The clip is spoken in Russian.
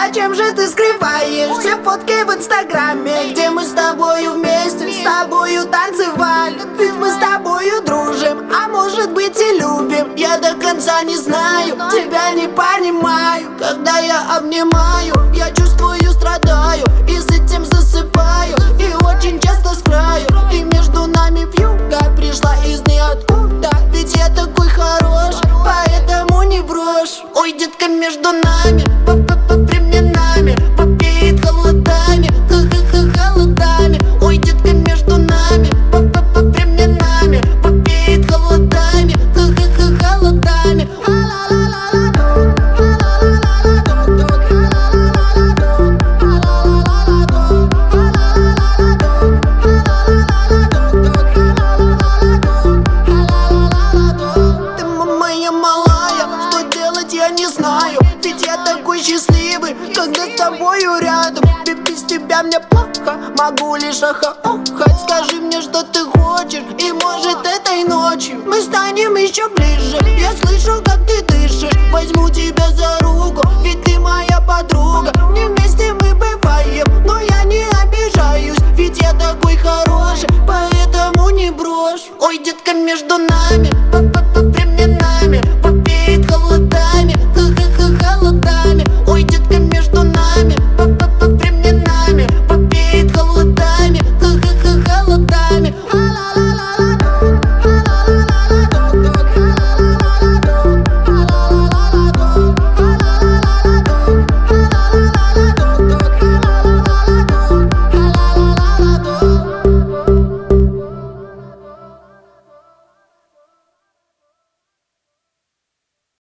Зачем же ты скрываешь все фотки в инстаграме, где мы с тобою вместе, с тобою танцевали? Ведь мы с тобою дружим, а может быть и любим. Я до конца не знаю, тебя не понимаю. Когда я обнимаю, я чувствую, страдаю, и с этим засыпаю, и очень часто с краю. И между нами вьюга пришла из ниоткуда. Ведь я такой хороший, поэтому не брошь. Ой, детка, между нами временами попеет холодами, ха-ха-ха, холодами. Ой, детка, между нами временами попеет холодами, ха-ха-ха, холодами. Ты моя малая, что делать я не знаю. Ведь я такой счастливый, когда с тобою рядом. Ведь без тебя мне плохо, могу лишь охать. Скажи мне, что ты хочешь, и может этой ночью мы станем еще ближе. Я слышу, как ты дышишь, возьму тебя за руку, ведь ты моя подруга. Не вместе мы бываем, но я не обижаюсь, ведь я такой хороший, поэтому не брошь. Ой, детка, между нами